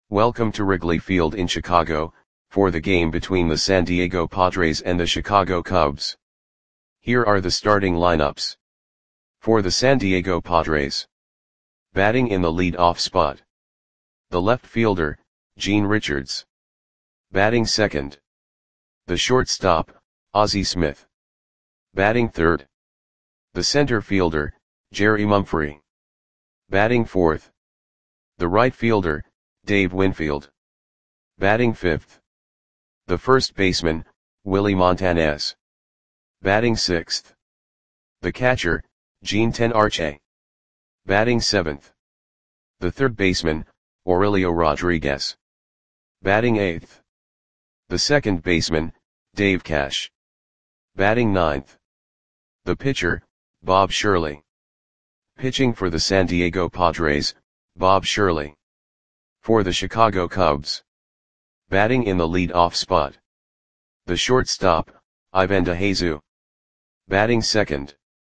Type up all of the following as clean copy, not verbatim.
Welcome to Wrigley Field in Chicago, for the game between the San Diego Padres and the Chicago Cubs. Here are the starting lineups. For the San Diego Padres. Batting in the lead-off spot. The left fielder, Gene Richards. Batting second. The shortstop, Ozzie Smith. Batting third. The center fielder, Jerry Mumphrey. Batting fourth. The right fielder, Dave Winfield. Batting fifth. The first baseman, Willie Montanez. Batting sixth. The catcher, Gene Tenarche. Batting seventh. The third baseman, Aurelio Rodriguez. Batting eighth. The second baseman, Dave Cash. Batting ninth. The pitcher, Bob Shirley. Pitching for the San Diego Padres, Bob Shirley. For the Chicago Cubs. Batting in the lead-off spot. The shortstop, Ivan DeJesus. Batting second.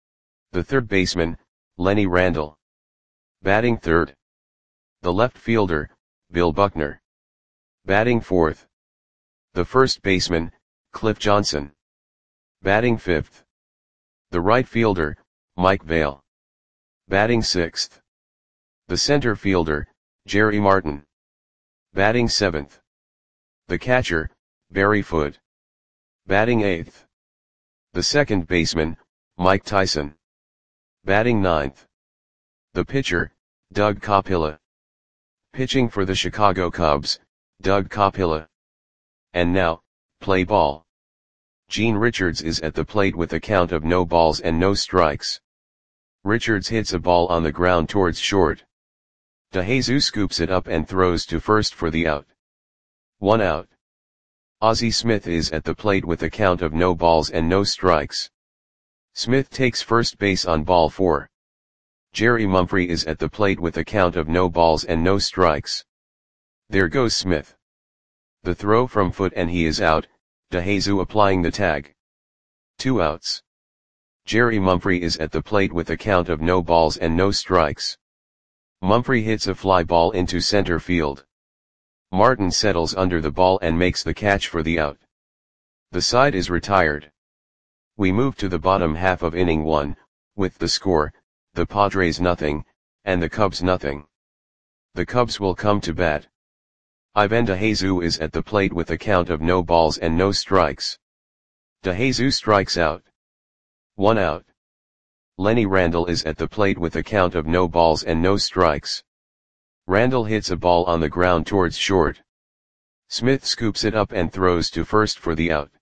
The third baseman, Lenny Randle. Batting third. The left fielder, Bill Buckner. Batting fourth. The first baseman, Cliff Johnson. Batting fifth. The right fielder, Mike Vail. Batting sixth. The center fielder, Jerry Martin. Batting seventh. The catcher, Barry Foote. Batting eighth. The second baseman, Mike Tyson. Batting ninth. The pitcher, Doug Coppola. Pitching for the Chicago Cubs, Doug Coppola. And now, play ball. Gene Richards is at the plate with a count of no balls and no strikes. Richards hits a ball on the ground towards short. DeJesus scoops it up and throws to first for the out. 1 out. Ozzie Smith is at the plate with a count of no balls and no strikes. Smith takes first base on ball 4. Jerry Mumphrey is at the plate with a count of no balls and no strikes. There goes Smith. The throw from Foote and he is out, DeJesus applying the tag. 2 outs. Jerry Mumphrey is at the plate with a count of no balls and no strikes. Mumphrey hits a fly ball into center field. Martin settles under the ball and makes the catch for the out. The side is retired. We move to the bottom half of inning 1, with the score, the Padres nothing, and the Cubs nothing. The Cubs will come to bat. Ivan DeJesus is at the plate with a count of no balls and no strikes. DeJesus strikes out. 1 out. Lenny Randle is at the plate with a count of no balls and no strikes. Randle hits a ball on the ground towards short. Smith scoops it up and throws to first for the out.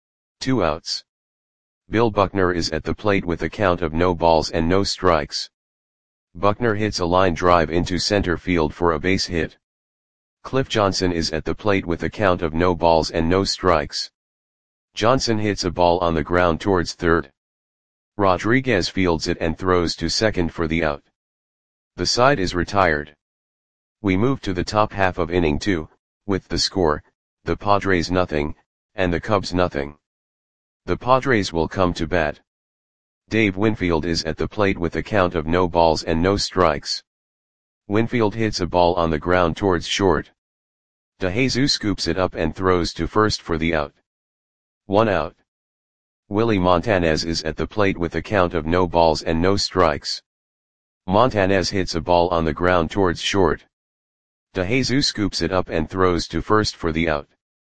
2 outs. Bill Buckner is at the plate with a count of no balls and no strikes. Buckner hits a line drive into center field for a base hit. Cliff Johnson is at the plate with a count of no balls and no strikes. Johnson hits a ball on the ground towards third. Rodriguez fields it and throws to second for the out. The side is retired. We move to the top half of inning 2, with the score, the Padres nothing, and the Cubs nothing. The Padres will come to bat. Dave Winfield is at the plate with a count of no balls and no strikes. Winfield hits a ball on the ground towards short. DeJesus scoops it up and throws to first for the out. 1 out. Willie Montanez is at the plate with a count of no balls and no strikes. Montanez hits a ball on the ground towards short. DeJesus scoops it up and throws to first for the out.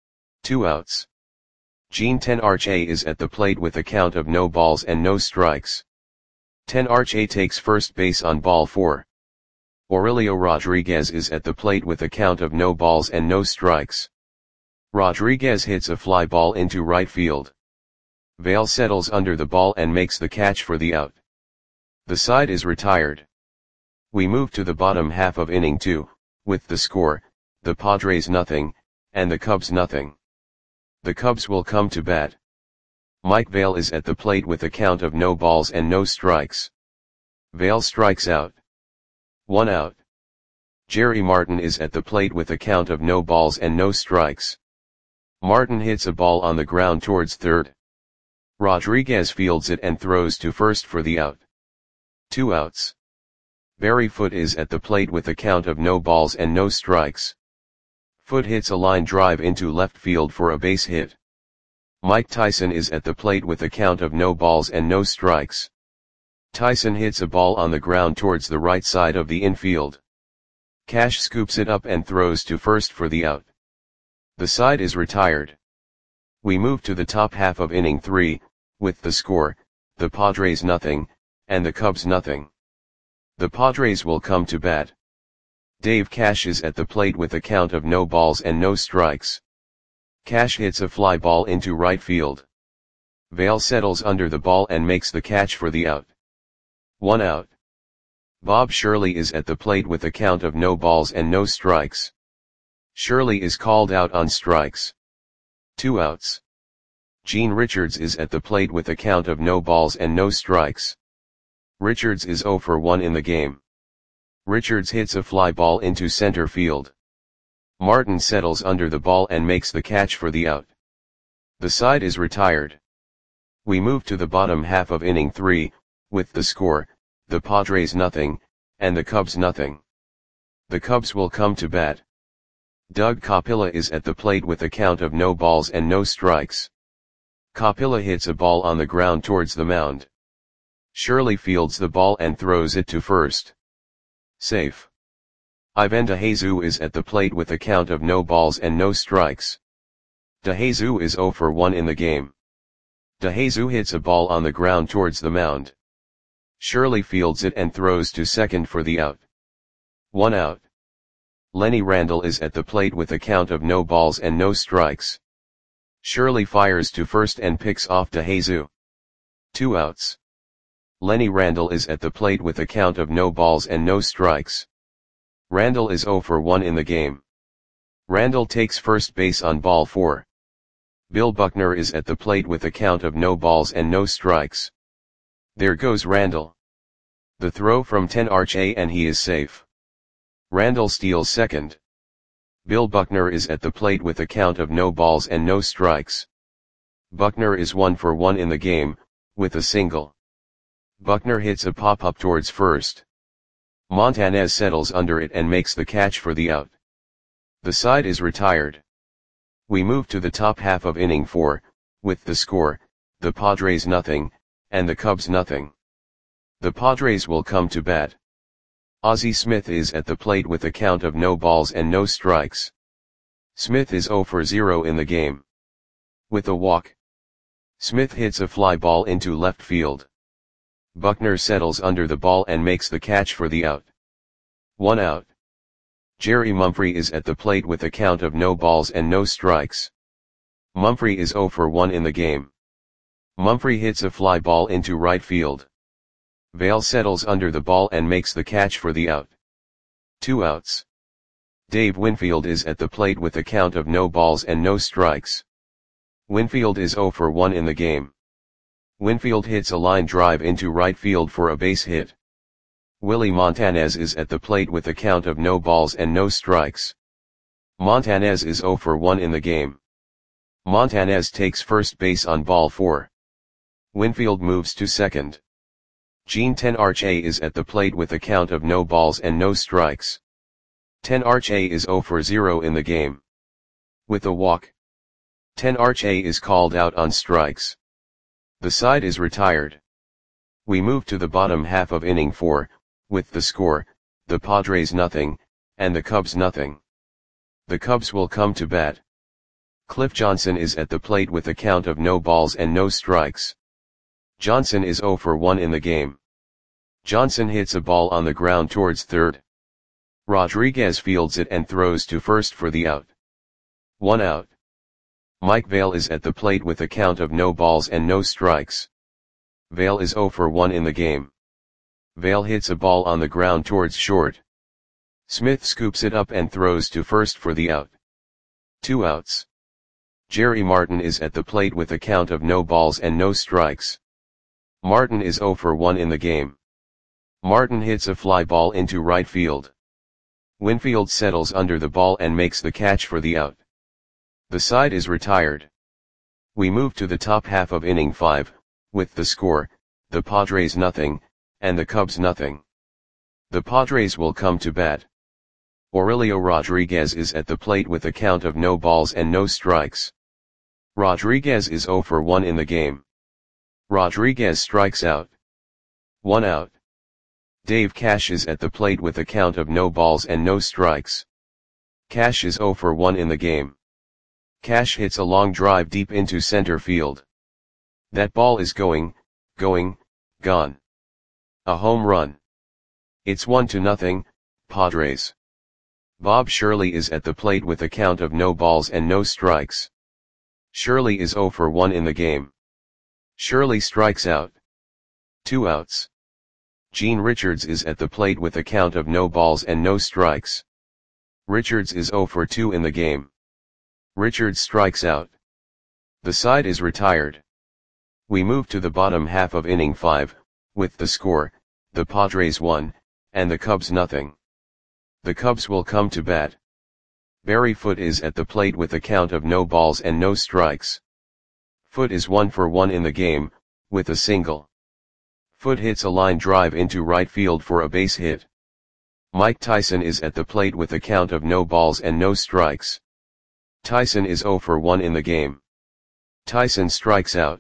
2 outs. Gene Tenarche is at the plate with a count of no balls and no strikes. Tenarche takes first base on ball 4. Aurelio Rodriguez is at the plate with a count of no balls and no strikes. Rodriguez hits a fly ball into right field. Vail settles under the ball and makes the catch for the out. The side is retired. We move to the bottom half of inning 2, with the score, the Padres nothing, and the Cubs nothing. The Cubs will come to bat. Mike Vail is at the plate with a count of no balls and no strikes. Vail strikes out. 1 out. Jerry Martin is at the plate with a count of no balls and no strikes. Martin hits a ball on the ground towards third. Rodriguez fields it and throws to first for the out. 2 outs. Barry Foote is at the plate with a count of no balls and no strikes. Foot hits a line drive into left field for a base hit. Mike Tyson is at the plate with a count of no balls and no strikes. Tyson hits a ball on the ground towards the right side of the infield. Cash scoops it up and throws to first for the out. The side is retired. We move to the top half of inning 3, with the score, the Padres nothing, and the Cubs nothing. The Padres will come to bat. Dave Cash is at the plate with a count of no balls and no strikes. Cash hits a fly ball into right field. Vail settles under the ball and makes the catch for the out. 1 out. Bob Shirley is at the plate with a count of no balls and no strikes. Shirley is called out on strikes. 2 outs. Gene Richards is at the plate with a count of no balls and no strikes. Richards is 0 for 1 in the game. Richards hits a fly ball into center field. Martin settles under the ball and makes the catch for the out. The side is retired. We move to the bottom half of inning 3, with the score, the Padres nothing, and the Cubs nothing. The Cubs will come to bat. Doug Capilla is at the plate with a count of no balls and no strikes. Capilla hits a ball on the ground towards the mound. Shirley fields the ball and throws it to first. Safe. Ivan DeJesus is at the plate with a count of no balls and no strikes. DeJesus is 0 for 1 in the game. DeJesus hits a ball on the ground towards the mound. Shirley fields it and throws to second for the out. 1 out. Lenny Randle is at the plate with a count of no balls and no strikes. Shirley fires to first and picks off DeJesus. 2 outs. Lenny Randle is at the plate with a count of no balls and no strikes. Randle is 0 for 1 in the game. Randle takes first base on ball 4. Bill Buckner is at the plate with a count of no balls and no strikes. There goes Randle. The throw from 10 RHA and he is safe. Randle steals second. Bill Buckner is at the plate with a count of no balls and no strikes. Buckner is 1 for 1 in the game, with a single. Buckner hits a pop-up towards first. Montanez settles under it and makes the catch for the out. The side is retired. We move to the top half of inning 4, with the score, the Padres nothing, and the Cubs nothing. The Padres will come to bat. Ozzie Smith is at the plate with a count of no balls and no strikes. Smith is 0 for 0 in the game. With a walk. Smith hits a fly ball into left field. Buckner settles under the ball and makes the catch for the out. 1 out. Jerry Mumphrey is at the plate with a count of no balls and no strikes. Mumphrey is 0 for 1 in the game. Mumphrey hits a fly ball into right field. Vail settles under the ball and makes the catch for the out. 2 outs. Dave Winfield is at the plate with a count of no balls and no strikes. Winfield is 0 for 1 in the game. Winfield hits a line drive into right field for a base hit. Willie Montanez is at the plate with a count of no balls and no strikes. Montanez is 0 for 1 in the game. Montanez takes first base on ball 4. Winfield moves to second. Gene 10 RHA is at the plate with a count of no balls and no strikes. 10 RHA is 0 for 0 in the game. With a walk. 10 RHA is called out on strikes. The side is retired. We move to the bottom half of inning 4, with the score, the Padres nothing, and the Cubs nothing. The Cubs will come to bat. Cliff Johnson is at the plate with a count of no balls and no strikes. Johnson is 0 for 1 in the game. Johnson hits a ball on the ground towards third. Rodriguez fields it and throws to first for the out. 1 out. Mike Vail is at the plate with a count of no balls and no strikes. Vail is 0 for 1 in the game. Vail hits a ball on the ground towards short. Smith scoops it up and throws to first for the out. 2 outs. Jerry Martin is at the plate with a count of no balls and no strikes. Martin is 0 for 1 in the game. Martin hits a fly ball into right field. Winfield settles under the ball and makes the catch for the out. The side is retired. We move to the top half of inning 5, with the score, the Padres nothing, and the Cubs nothing. The Padres will come to bat. Aurelio Rodriguez is at the plate with a count of no balls and no strikes. Rodriguez is 0 for 1 in the game. Rodriguez strikes out. 1 out. Dave Cash is at the plate with a count of no balls and no strikes. Cash is 0 for 1 in the game. Cash hits a long drive deep into center field. That ball is gone. A home run. It's 1-0, Padres. Bob Shirley is at the plate with a count of no balls and no strikes. Shirley is 0 for 1 in the game. Shirley strikes out. 2 outs. Gene Richards is at the plate with a count of no balls and no strikes. Richards is 0 for 2 in the game. Richards strikes out. The side is retired. We move to the bottom half of inning 5, with the score, the Padres 1, and the Cubs nothing. The Cubs will come to bat. Barry Foote is at the plate with a count of no balls and no strikes. Foote is 1 for 1 in the game, with a single. Foote hits a line drive into right field for a base hit. Mike Tyson is at the plate with a count of no balls and no strikes. Tyson is 0 for 1 in the game. Tyson strikes out.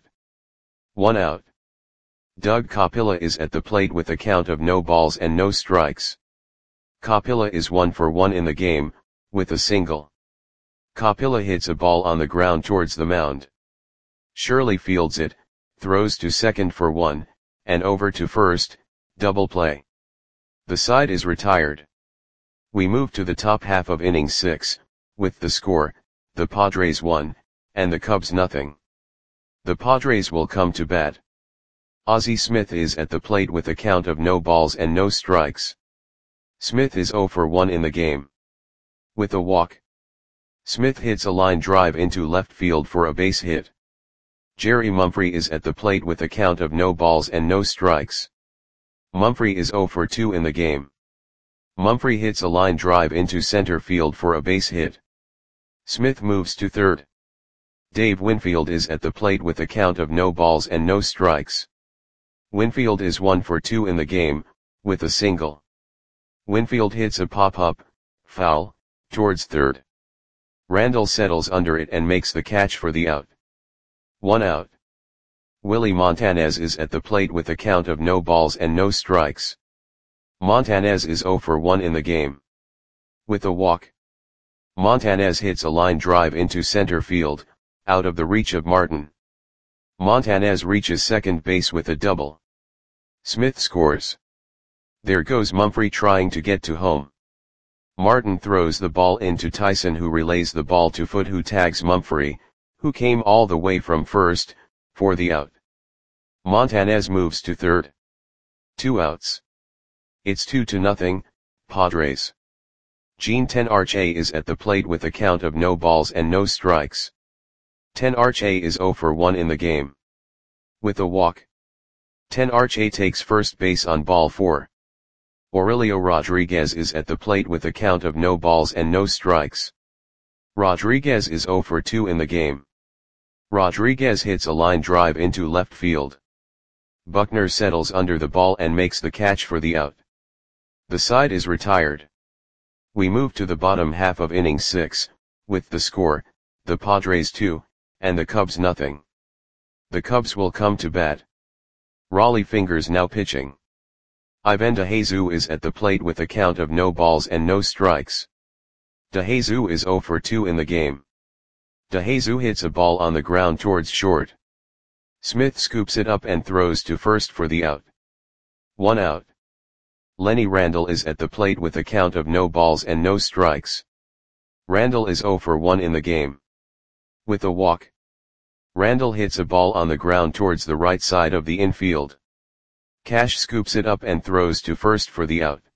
1 out. Doug Capilla is at the plate with a count of no balls and no strikes. Capilla is 1 for 1 in the game, with a single. Capilla hits a ball on the ground towards the mound. Shirley fields it, throws to second for 1, and over to first, double play. The side is retired. We move to the top half of inning 6, with the score, the Padres 1, and the Cubs nothing. The Padres will come to bat. Ozzie Smith is at the plate with a count of no balls and no strikes. Smith is 0 for 1 in the game. With a walk. Smith hits a line drive into left field for a base hit. Jerry Mumphrey is at the plate with a count of no balls and no strikes. Mumphrey is 0 for 2 in the game. Mumphrey hits a line drive into center field for a base hit. Smith moves to third. Dave Winfield is at the plate with a count of no balls and no strikes. Winfield is 1 for 2 in the game, with a single. Winfield hits a pop-up, foul, towards third. Randall settles under it and makes the catch for the out. 1 out. Willie Montanez is at the plate with a count of no balls and no strikes. Montanez is 0 for 1 in the game. With a walk. Montanez hits a line drive into center field, out of the reach of Martin. Montanez reaches second base with a double. Smith scores. There goes Mumphrey trying to get to home. Martin throws the ball into Tyson, who relays the ball to Foote, who tags Mumphrey, who came all the way from first, for the out. Montanez moves to third. 2 outs. It's 2-0, Padres. Gene Tenarche is at the plate with a count of no balls and no strikes. Tenarche is 0 for 1 in the game. With a walk. Tenarche takes first base on ball 4. Aurelio Rodriguez is at the plate with a count of no balls and no strikes. Rodriguez is 0 for 2 in the game. Rodriguez hits a line drive into left field. Buckner settles under the ball and makes the catch for the out. The side is retired. We move to the bottom half of inning 6, with the score, the Padres 2, and the Cubs nothing. The Cubs will come to bat. Rollie Fingers now pitching. Ivan DeJesus is at the plate with a count of no balls and no strikes. DeJesus is 0 for 2 in the game. DeJesus hits a ball on the ground towards short. Smith scoops it up and throws to first for the out. 1 out. Lenny Randle is at the plate with a count of no balls and no strikes. Randle is 0 for 1 in the game. With a walk. Randle hits a ball on the ground towards the right side of the infield. Cash scoops it up and throws to first for the out.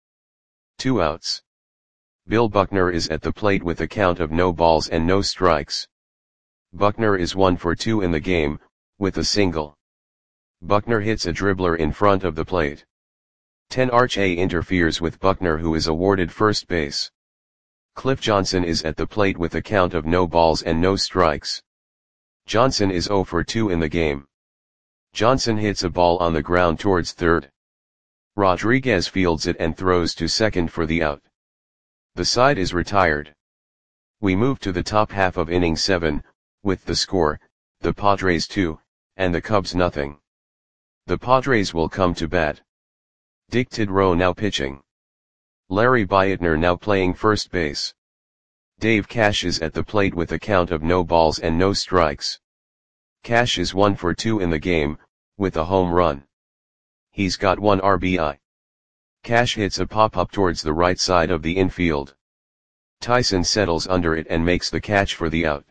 2 outs. Bill Buckner is at the plate with a count of no balls and no strikes. Buckner is 1 for 2 in the game, with a single. Buckner hits a dribbler in front of the plate. Tenarche interferes with Buckner, who is awarded first base. Cliff Johnson is at the plate with a count of no balls and no strikes. Johnson is 0 for 2 in the game. Johnson hits a ball on the ground towards third. Rodriguez fields it and throws to second for the out. The side is retired. We move to the top half of inning 7, with the score, the Padres 2, and the Cubs nothing. The Padres will come to bat. Dick Tidrow now pitching. Larry Beitner now playing first base. Dave Cash is at the plate with a count of no balls and no strikes. Cash is 1 for 2 in the game, with a home run. He's got 1 RBI. Cash hits a pop-up towards the right side of the infield. Tyson settles under it and makes the catch for the out.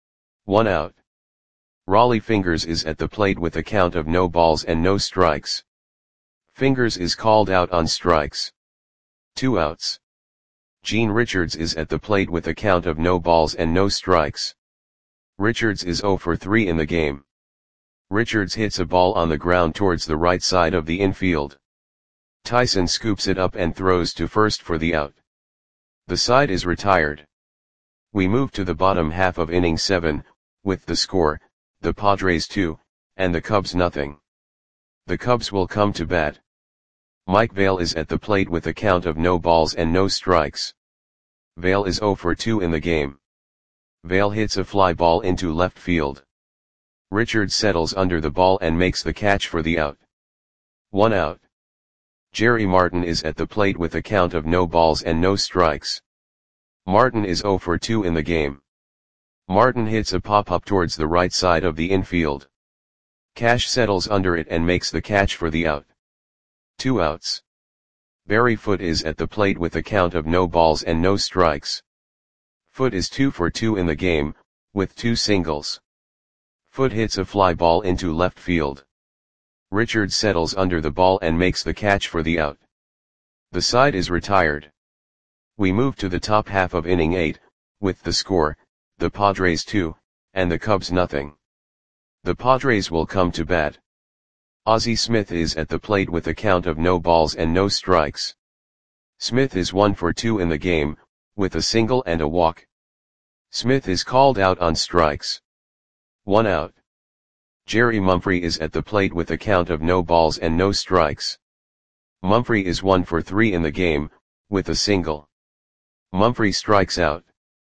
1 out. Rollie Fingers is at the plate with a count of no balls and no strikes. Fingers is called out on strikes. 2 outs. Gene Richards is at the plate with a count of no balls and no strikes. Richards is 0 for 3 in the game. Richards hits a ball on the ground towards the right side of the infield. Tyson scoops it up and throws to first for the out. The side is retired. We move to the bottom half of inning 7, with the score, the Padres 2, and the Cubs nothing. The Cubs will come to bat. Mike Vail is at the plate with a count of no balls and no strikes. Vail is 0 for 2 in the game. Vail hits a fly ball into left field. Richards settles under the ball and makes the catch for the out. 1 out. Jerry Martin is at the plate with a count of no balls and no strikes. Martin is 0 for 2 in the game. Martin hits a pop-up towards the right side of the infield. Cash settles under it and makes the catch for the out. 2 outs. Barry Foote is at the plate with a count of no balls and no strikes. Foote is 2 for 2 in the game, with 2 singles. Foote hits a fly ball into left field. Richards settles under the ball and makes the catch for the out. The side is retired. We move to the top half of inning 8, with the score, the Padres 2, and the Cubs nothing. The Padres will come to bat. Ozzie Smith is at the plate with a count of no balls and no strikes. Smith is 1 for 2 in the game, with a single and a walk. Smith is called out on strikes. 1 out. Jerry Mumphrey is at the plate with a count of no balls and no strikes. Mumphrey is 1 for 3 in the game, with a single. Mumphrey strikes out.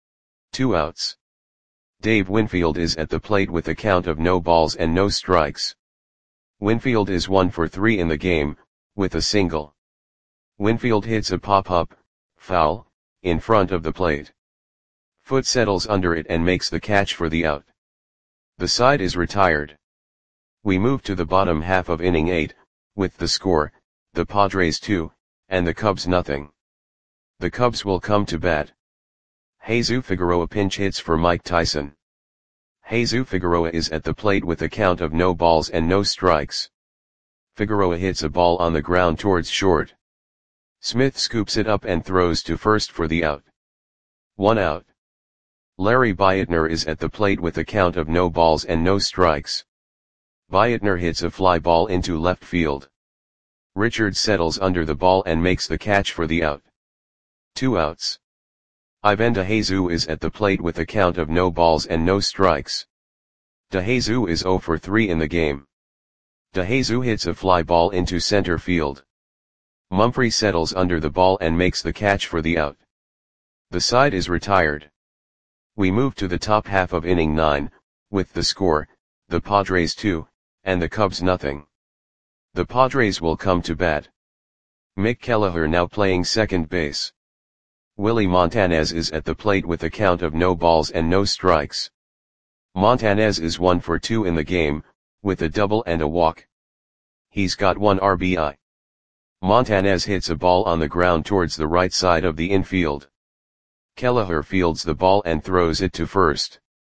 2 outs. Dave Winfield is at the plate with a count of no balls and no strikes. Winfield is 1 for 3 in the game, with a single. Winfield hits a pop-up, foul, in front of the plate. Foote settles under it and makes the catch for the out. The side is retired. We move to the bottom half of inning 8, with the score, the Padres 2, and the Cubs nothing. The Cubs will come to bat. Jesus Figueroa pinch hits for Mike Tyson. Jesus Figueroa is at the plate with a count of no balls and no strikes. Figueroa hits a ball on the ground towards short. Smith scoops it up and throws to first for the out. 1 out. Larry Beitner is at the plate with a count of no balls and no strikes. Beitner hits a fly ball into left field. Richards settles under the ball and makes the catch for the out. 2 outs. Ivan DeJesus is at the plate with a count of no balls and no strikes. DeJesus is 0 for 3 in the game. DeJesus hits a fly ball into center field. Mumphrey settles under the ball and makes the catch for the out. The side is retired. We move to the top half of inning 9, with the score, the Padres 2, and the Cubs nothing. The Padres will come to bat. Mick Kelleher now playing second base. Willie Montanez is at the plate with a count of no balls and no strikes. Montanez is 1 for 2 in the game, with a double and a walk. He's got 1 RBI. Montanez hits a ball on the ground towards the right side of the infield. Kelleher fields the ball and throws it to first.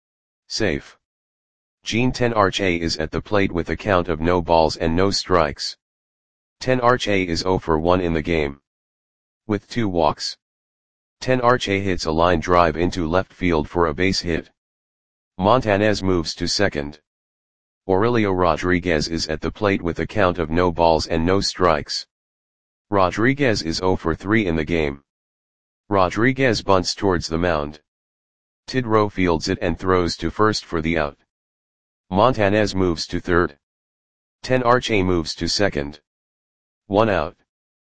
Safe. Gene Tenarche is at the plate with a count of no balls and no strikes. Tenarche is 0 for 1 in the game. With 2 walks. Tenarche hits a line drive into left field for a base hit. Montanez moves to second. Aurelio Rodriguez is at the plate with a count of no balls and no strikes. Rodriguez is 0 for 3 in the game. Rodriguez bunts towards the mound. Tidrow fields it and throws to first for the out. Montanez moves to third. Tenarche moves to second. 1 out.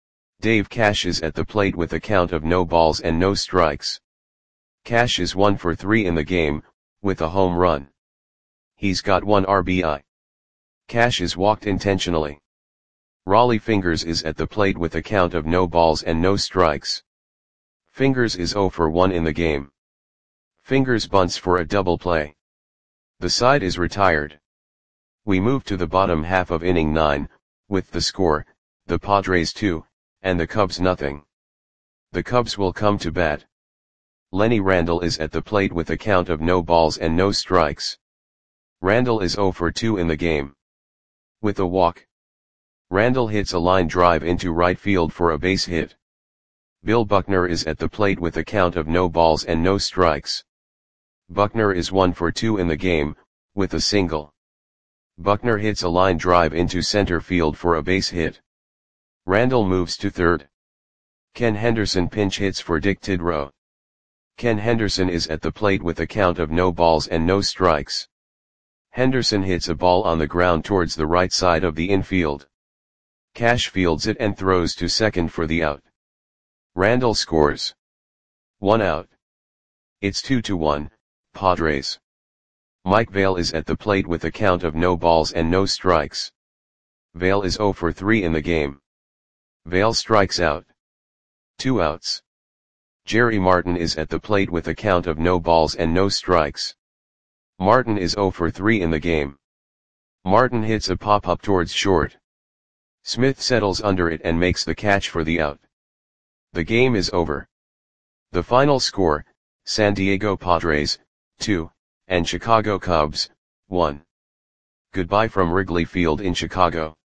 Dave Cash is at the plate with a count of no balls and no strikes. Cash is 1 for 3 in the game, with a home run. He's got 1 RBI. Cash is walked intentionally. Rollie Fingers is at the plate with a count of no balls and no strikes. Fingers is 0 for 1 in the game. Fingers bunts for a double play. The side is retired. We move to the bottom half of inning 9, with the score, the Padres 2, and the Cubs nothing. The Cubs will come to bat. Lenny Randle is at the plate with a count of no balls and no strikes. Randle is 0 for 2 in the game. With a walk, Randle hits a line drive into right field for a base hit. Bill Buckner is at the plate with a count of no balls and no strikes. Buckner is 1 for 2 in the game, with a single. Buckner hits a line drive into center field for a base hit. Randle moves to third. Ken Henderson pinch hits for Dick Tidrow. Ken Henderson is at the plate with a count of no balls and no strikes. Henderson hits a ball on the ground towards the right side of the infield. Cash fields it and throws to second for the out. Randle scores. 1 out. It's 2-1, Padres. Mike Vail is at the plate with a count of no balls and no strikes. Vail is 0 for 3 in the game. Vail strikes out. 2 outs. Jerry Martin is at the plate with a count of no balls and no strikes. Martin is 0 for 3 in the game. Martin hits a pop-up towards short. Smith settles under it and makes the catch for the out. The game is over. The final score, San Diego Padres, 2, and Chicago Cubs, 1. Goodbye from Wrigley Field in Chicago.